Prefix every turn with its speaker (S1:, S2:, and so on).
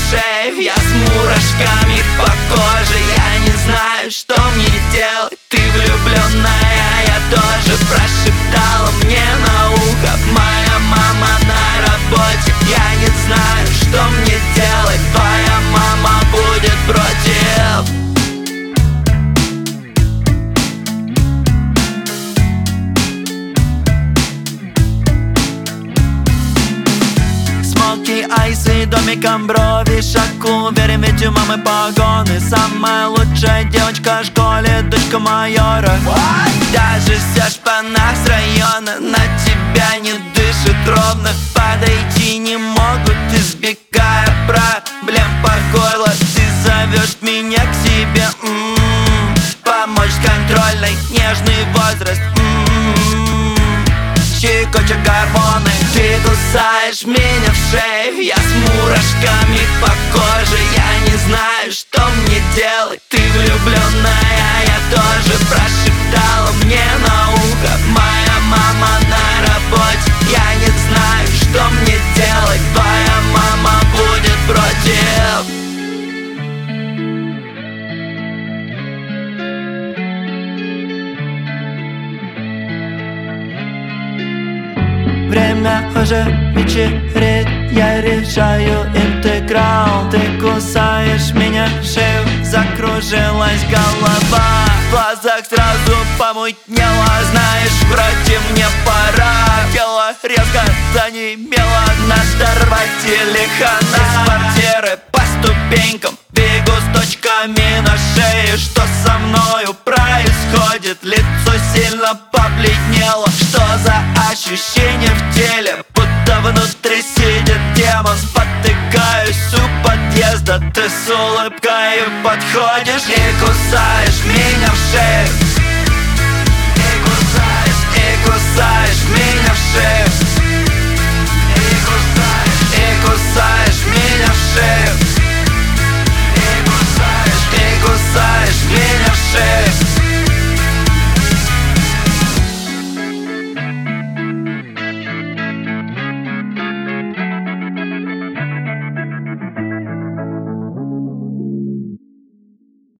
S1: шею, я с мурашками по коже. Я не знаю, что мне делать. Ты влюбленная, я тоже. Прошептала мне на ухо моя мама на работе. Я не знаю, что мне делать. Твоя мама будет против. Смоки, айсы, домиком брови, шаг уверен, ведь у мамы погоны. Самая лучшая девочка в школе, дочка майора. Даже все шпана с района на тебя не дышит ровно. Подойти не могут, избегая проблем по горло. Ты зовешь меня к себе, помочь с контрольной, нежный возраст, щекочет гормоны. Ты кусаешь меня в шею, я с мурашками по коже. Я не знаю, что мне делать. Ты влюбленная, я тоже. Прошептала мне на ухо моя мама на работе. Я не знаю, что мне делать. Твоя мама будет против. Время уже вечереть, я решаю интеграл. Ты кусаешь меня в шею, закружилась голова. В глазах сразу помутнело, знаешь, вроде мне пора. Тело резко занемело, надо рвать телехана. Из квартиры по ступенькам бегу с точками на шее. Что со мною происходит? Лицо сильно побледнело. Что за ощущение в теле? Будто внутри сидит демон. Спотыкаюсь у подъезда. Ты с улыбкой подходишь и кусаешь меня в шею.